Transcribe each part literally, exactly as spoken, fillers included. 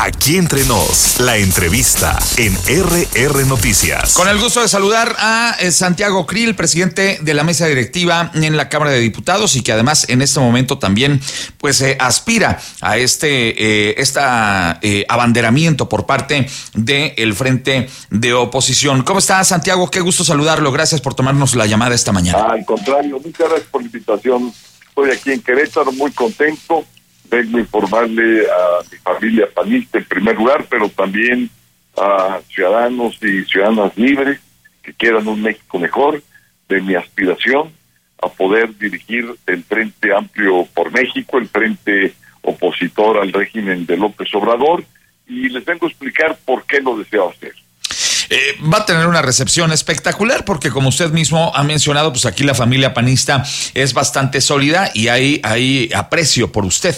Aquí Entre Nos, la entrevista en R R Noticias. Con el gusto de saludar a eh, Santiago Krill, presidente de la mesa directiva en la Cámara de Diputados y que además en este momento también pues eh, aspira a este eh, esta eh, abanderamiento por parte del Frente de Oposición. ¿Cómo está, Santiago? Qué gusto saludarlo. Gracias por tomarnos la llamada esta mañana. Al contrario, muchas gracias por la invitación. Estoy aquí en Querétaro, muy contento. Vengo a informarle a mi familia panista en primer lugar, pero también a ciudadanos y ciudadanas libres que quieran un México mejor, de mi aspiración a poder dirigir el Frente Amplio por México, el frente opositor al régimen de López Obrador, y les vengo a explicar por qué lo deseo hacer. Eh, va a tener una recepción espectacular porque, como usted mismo ha mencionado, pues aquí la familia panista es bastante sólida y hay, hay aprecio por usted.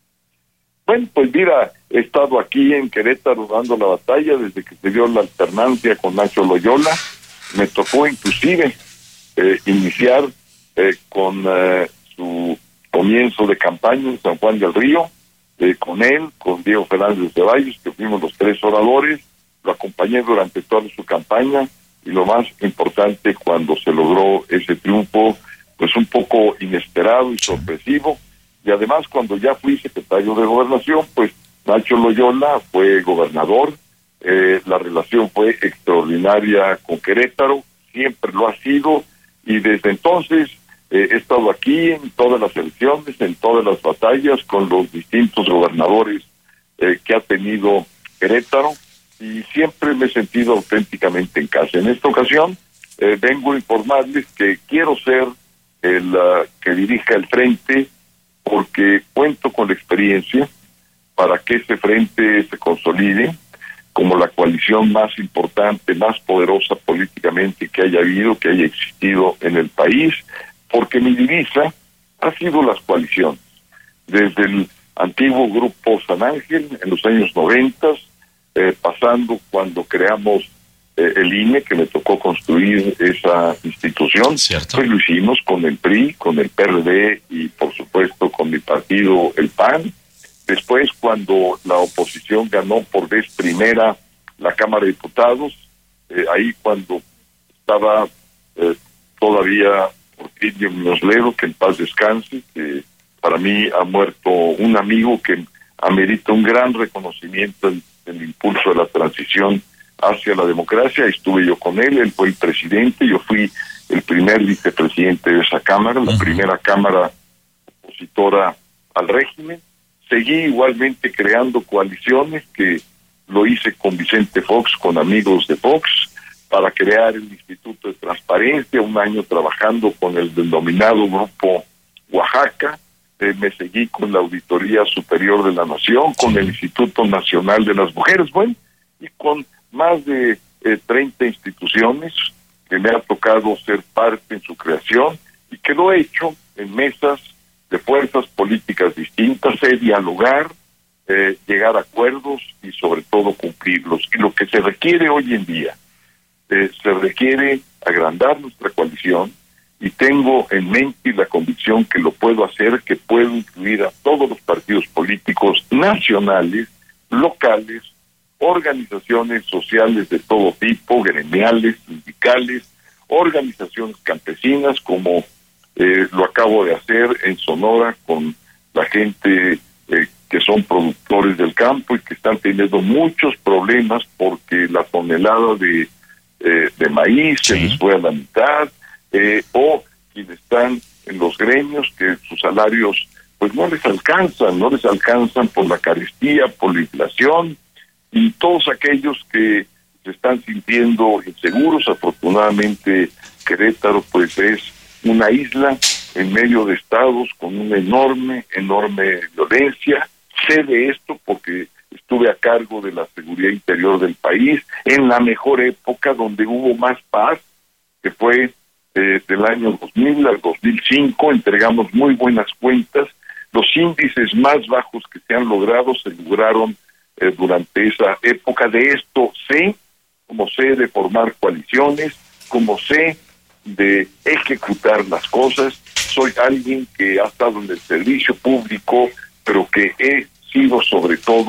Bueno, pues mira, he estado aquí en Querétaro dando la batalla desde que se dio la alternancia con Nacho Loyola. Me tocó inclusive eh, iniciar eh, con eh, su comienzo de campaña en San Juan del Río, eh, con él, con Diego Fernández de Valles, que fuimos los tres oradores. Lo acompañé durante toda su campaña y lo más importante, cuando se logró ese triunfo, pues un poco inesperado y sorpresivo. Y además, cuando ya fui secretario de Gobernación, pues Nacho Loyola fue gobernador. Eh, la relación fue extraordinaria con Querétaro, siempre lo ha sido, y desde entonces eh, he estado aquí en todas las elecciones, en todas las batallas, con los distintos gobernadores eh, que ha tenido Querétaro, y siempre me he sentido auténticamente en casa. En esta ocasión eh, vengo a informarles que quiero ser el uh, que dirija el frente, porque cuento con la experiencia para que ese frente se consolide como la coalición más importante, más poderosa políticamente que haya habido, que haya existido en el país, porque mi divisa ha sido las coaliciones. Desde el antiguo Grupo San Ángel en los años noventas, eh, pasando cuando creamos eh, el I N E, que me tocó construir esa institución. Cierto. Pues lo hicimos con el P R I, con el P R D y por supuesto con mi partido, el P A N. Después, cuando la oposición ganó por vez primera la Cámara de Diputados, eh, ahí cuando estaba eh, todavía Porfirio Muñoz Ledo, que en paz descanse, que para mí ha muerto un amigo que amerita un gran reconocimiento en el impulso de la transición hacia la democracia. Estuve yo con él, él fue el presidente, yo fui el primer vicepresidente de esa Cámara, la uh-huh. primera Cámara opositora al régimen. Seguí igualmente creando coaliciones, que lo hice con Vicente Fox, con amigos de Fox, para crear el Instituto de Transparencia, un año trabajando con el denominado Grupo Oaxaca. Eh, me seguí con la Auditoría Superior de la Nación, con el Instituto Nacional de las Mujeres, bueno, y con más de eh, treinta instituciones que me ha tocado ser parte en su creación, y que lo he hecho en mesas de fuerzas políticas distintas, sé dialogar, eh, llegar a acuerdos y sobre todo cumplirlos. Y lo que se requiere hoy en día, eh, se requiere agrandar nuestra coalición, y tengo en mente y la convicción que lo puedo hacer, que puedo incluir a todos los partidos políticos nacionales, locales, organizaciones sociales de todo tipo, gremiales, sindicales, organizaciones campesinas, como eh, lo acabo de hacer en Sonora con la gente eh, que son productores del campo y que están teniendo muchos problemas porque la tonelada de, eh, de maíz sí. se les fue a la mitad, eh, o quienes están en los gremios que sus salarios pues no les alcanzan, no les alcanzan por la carestía, por la inflación, y todos aquellos que se están sintiendo inseguros. Afortunadamente Querétaro pues es una isla en medio de estados con una enorme, enorme violencia. Sé de esto porque estuve a cargo de la seguridad interior del país en la mejor época donde hubo más paz, que fue eh, del año dos mil al dos mil cinco. Entregamos muy buenas cuentas. Los índices más bajos que se han logrado se lograron eh, durante esa época. De esto sé, como sé de formar coaliciones, como sé de ejecutar las cosas. Soy alguien que ha estado en el servicio público, pero que he sido sobre todo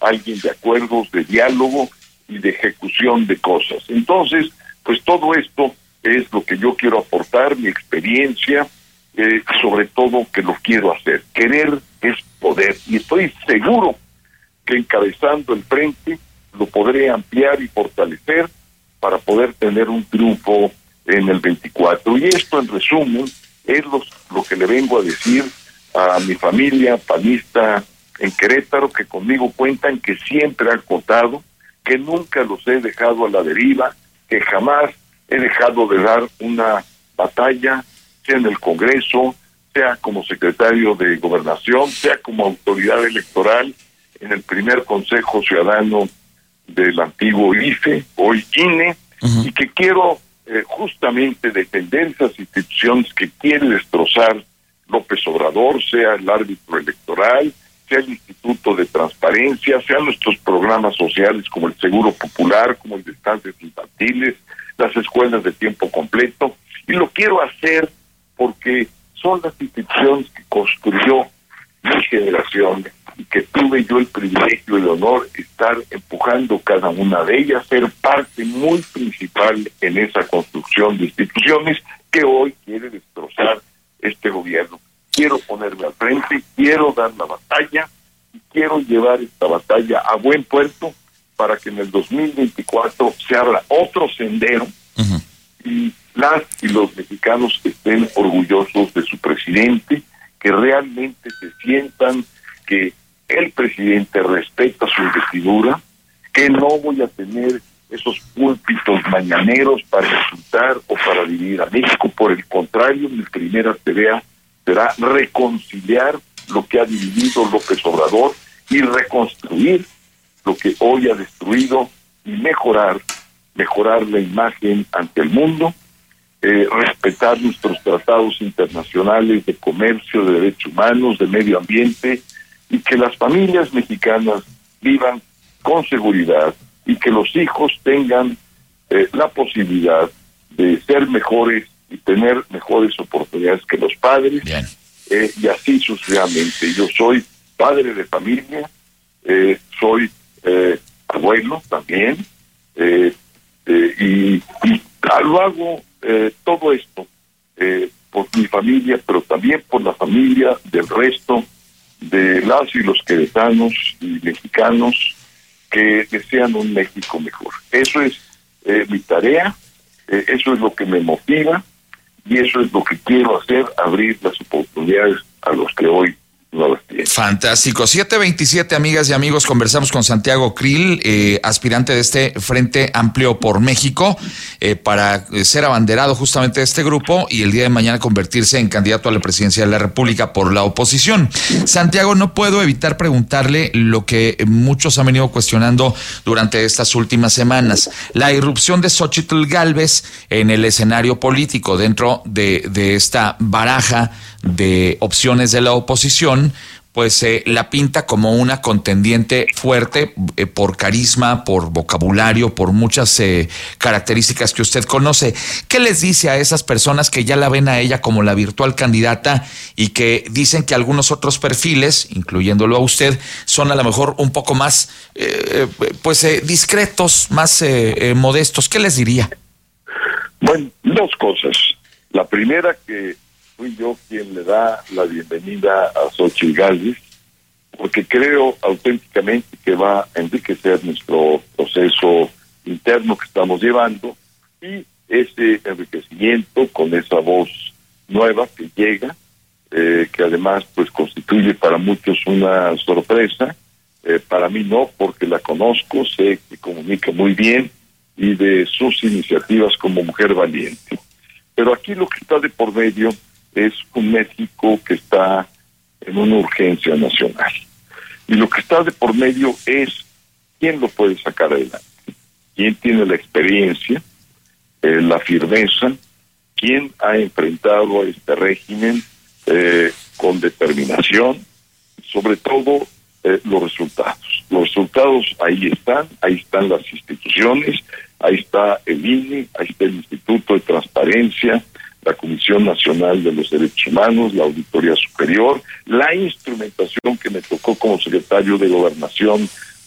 alguien de acuerdos, de diálogo y de ejecución de cosas. Entonces, pues todo esto es lo que yo quiero aportar, mi experiencia, eh, sobre todo que lo quiero hacer. Querer es poder, y estoy seguro que encabezando el frente lo podré ampliar y fortalecer para poder tener un triunfo en el veinticuatro. Y esto, en resumen, es lo, lo que le vengo a decir a mi familia panista en Querétaro, que conmigo cuentan, que siempre han contado, que nunca los he dejado a la deriva, que jamás he dejado de dar una batalla, sea en el Congreso, sea como secretario de Gobernación, sea como autoridad electoral en el primer Consejo Ciudadano del antiguo I F E, hoy I N E, uh-huh. y que quiero eh, justamente defender esas instituciones que quiere destrozar López Obrador, sea el árbitro electoral, sea el Instituto de Transparencia, sean nuestros programas sociales como el Seguro Popular, como el de estancias infantiles, las escuelas de tiempo completo, y lo quiero hacer porque son las instituciones que construyó mi generación y que tuve yo el privilegio y el honor de estar empujando cada una de ellas, ser parte muy principal en esa construcción de instituciones que hoy quiere destrozar este gobierno. Quiero ponerme al frente, quiero dar la batalla y quiero llevar esta batalla a buen puerto para que en el dos mil veinticuatro se abra otro sendero uh-huh. y las y los mexicanos estén orgullosos de su presidente, que realmente se sientan que el presidente respeta su investidura, que no voy a tener esos púlpitos mañaneros para insultar o para dividir a México. Por el contrario, mi primera tarea será reconciliar lo que ha dividido López Obrador y reconstruir lo que hoy ha destruido y mejorar, mejorar la imagen ante el mundo, eh, respetar nuestros tratados internacionales de comercio, de derechos humanos, de medio ambiente, y que las familias mexicanas vivan con seguridad y que los hijos tengan eh, la posibilidad de ser mejores y tener mejores oportunidades que los padres, eh, y así sucesivamente. Yo soy padre de familia, eh, soy eh, abuelo también, eh, eh, y, y lo hago eh, todo esto eh, por mi familia, pero también por la familia del resto de las y los queretanos y mexicanos que desean un México mejor. Eso es eh, mi tarea, eh, eso es lo que me motiva y eso es lo que quiero hacer, abrir las oportunidades a los que hoy no las tienen. Fantástico. siete veintisiete, amigas y amigos, conversamos con Santiago Krill, eh, aspirante de este Frente Amplio por México, eh, para ser abanderado justamente de este grupo y el día de mañana convertirse en candidato a la presidencia de la República por la oposición. Santiago, no puedo evitar preguntarle lo que muchos han venido cuestionando durante estas últimas semanas: la irrupción de Xóchitl Gálvez en el escenario político dentro de, de esta baraja de opciones de la oposición, pues eh, la pinta como una contendiente fuerte eh, por carisma, por vocabulario, por muchas eh, características que usted conoce. ¿Qué les dice a esas personas que ya la ven a ella como la virtual candidata y que dicen que algunos otros perfiles, incluyéndolo a usted, son a lo mejor un poco más eh, pues eh, discretos, más eh, eh, modestos? ¿Qué les diría? Bueno, dos cosas. La primera, que fui yo quien le da la bienvenida a Xóchitl Gálvez, porque creo auténticamente que va a enriquecer nuestro proceso interno que estamos llevando, y ese enriquecimiento con esa voz nueva que llega, eh, que además pues constituye para muchos una sorpresa, eh, para mí no, porque la conozco, sé que comunica muy bien y de sus iniciativas como mujer valiente. Pero aquí lo que está de por medio es un México que está en una urgencia nacional. Y lo que está de por medio es quién lo puede sacar adelante, quién tiene la experiencia, eh, la firmeza, quién ha enfrentado a este régimen eh, con determinación, sobre todo eh, los resultados. Los resultados ahí están, ahí están las instituciones, ahí está el I N E, ahí está el Instituto de Transparencia, la Comisión Nacional de los Derechos Humanos, la Auditoría Superior, la instrumentación que me tocó como secretario de Gobernación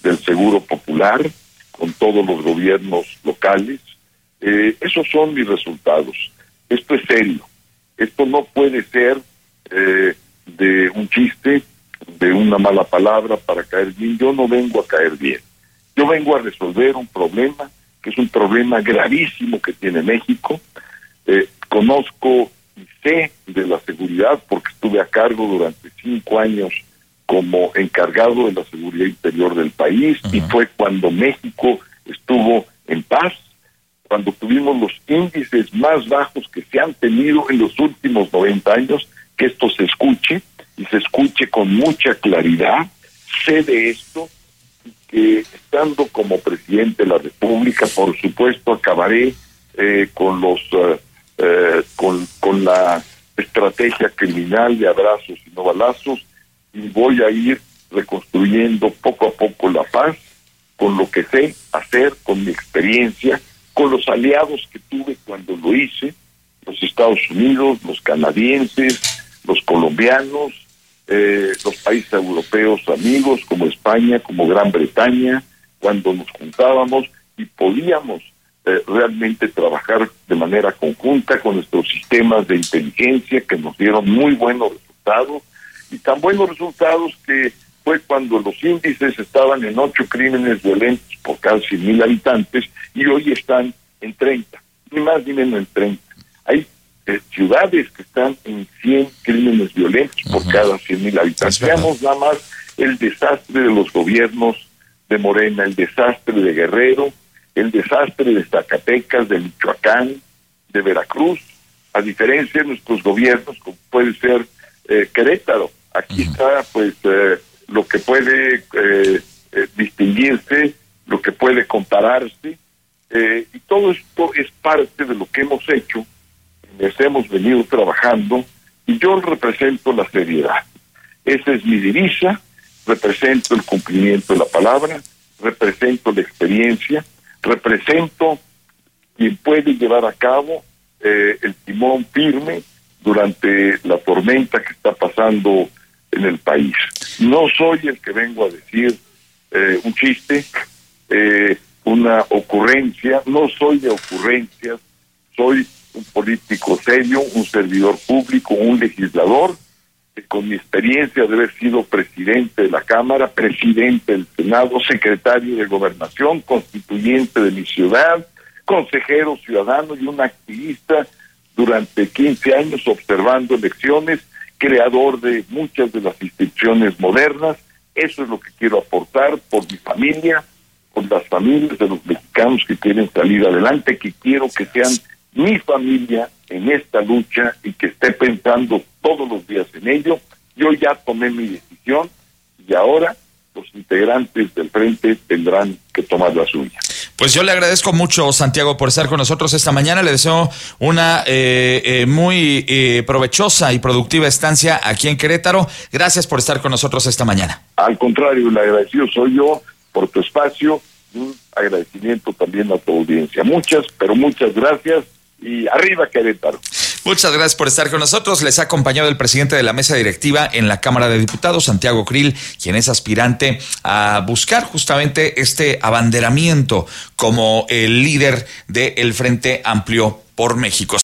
del Seguro Popular, con todos los gobiernos locales. Eh, esos son mis resultados. Esto es serio. Esto no puede ser eh, de un chiste, de una mala palabra para caer bien. Yo no vengo a caer bien. Yo vengo a resolver un problema, que es un problema gravísimo que tiene México. Eh, conozco y sé de la seguridad porque estuve a cargo durante cinco años como encargado de la seguridad interior del país. Uh-huh. Y fue cuando México estuvo en paz, cuando tuvimos los índices más bajos que se han tenido en los últimos noventa años, que esto se escuche, y se escuche con mucha claridad. Sé de esto, y que estando como presidente de la República, por supuesto, acabaré eh, con los uh, eh, con, con la estrategia criminal de abrazos y no balazos, y voy a ir reconstruyendo poco a poco la paz, con lo que sé hacer, con mi experiencia, con los aliados que tuve cuando lo hice, los Estados Unidos, los canadienses, los colombianos, eh, los países europeos amigos como España, como Gran Bretaña, cuando nos juntábamos y podíamos eh, realmente trabajar de manera conjunta con nuestros sistemas de inteligencia que nos dieron muy buenos resultados, y tan buenos resultados que fue cuando los índices estaban en ocho crímenes violentos por cada cien mil habitantes y hoy están en treinta, ni más ni menos en treinta. Hay eh, ciudades que están en cien crímenes violentos por uh-huh. cada cien mil habitantes. Veamos nada más el desastre de los gobiernos de Morena, el desastre de Guerrero, el desastre de Zacatecas, de Michoacán, de Veracruz, a diferencia de nuestros gobiernos, como puede ser eh, Querétaro. Aquí uh-huh. está pues eh, lo que puede eh, eh, distinguirse, lo que puede compararse, eh, y todo esto es parte de lo que hemos hecho, les hemos venido trabajando, y yo represento la seriedad. Esa es mi divisa, represento el cumplimiento de la palabra, represento la experiencia, represento quien puede llevar a cabo eh, el timón firme durante la tormenta que está pasando en el país. No soy el que vengo a decir eh, un chiste, eh, una ocurrencia, no soy de ocurrencias, soy un político serio, un servidor público, un legislador, que con mi experiencia de haber sido presidente de la Cámara, presidente del Senado, secretario de Gobernación, constituyente de mi ciudad, consejero ciudadano y un activista durante quince años observando elecciones, creador de muchas de las instituciones modernas. Eso es lo que quiero aportar por mi familia, por las familias de los mexicanos que quieren salir adelante, que quiero que sean mi familia en esta lucha y que esté pensando todos los días en ello. Yo ya tomé mi decisión y ahora los integrantes del frente tendrán que tomar la suya. Pues yo le agradezco mucho, Santiago, por estar con nosotros esta mañana. Le deseo una eh, eh, muy eh, provechosa y productiva estancia aquí en Querétaro. Gracias por estar con nosotros esta mañana. Al contrario, el agradecido soy yo por tu espacio. Un agradecimiento también a tu audiencia. Muchas, pero muchas gracias y arriba Querétaro. Muchas gracias por estar con nosotros. Les ha acompañado el presidente de la mesa directiva en la Cámara de Diputados, Santiago Krill, quien es aspirante a buscar justamente este abanderamiento como el líder del Frente Amplio por México.